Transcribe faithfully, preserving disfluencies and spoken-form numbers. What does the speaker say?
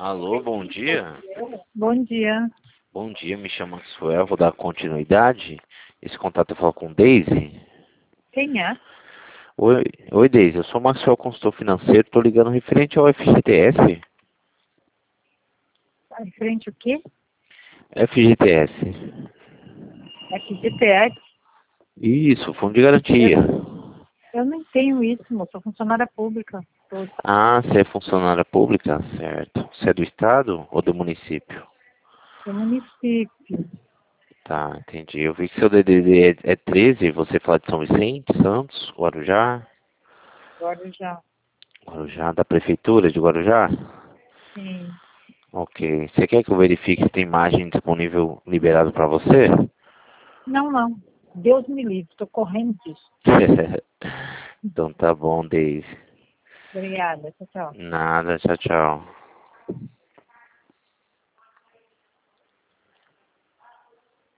Alô, bom dia. Bom dia. Bom dia, me chamo Maxwell, vou dar continuidade. Esse contato eu falo com Daisy. Quem é? Oi, oi Daisy, eu sou o Maxwell, consultor financeiro, estou ligando referente ao F G T S. Tá em frente o quê? F G T S. F G T S. Isso, fundo de garantia. Eu não tenho isso, moça. Sou funcionária pública. Sou Ah, você é funcionária pública? Certo. Você é do estado ou do município? do município. Tá, entendi. Eu vi que seu D D D é, é treze, você fala de São Vicente, Santos, Guarujá? Guarujá. Guarujá, da prefeitura de Guarujá? Sim. Ok. Você quer que eu verifique se tem imagem disponível liberado para você? Não, não. Deus me livre. Estou correndo disso. Então tá bom, Daisy. Obrigada. Tchau, tchau. Nada, tchau, tchau.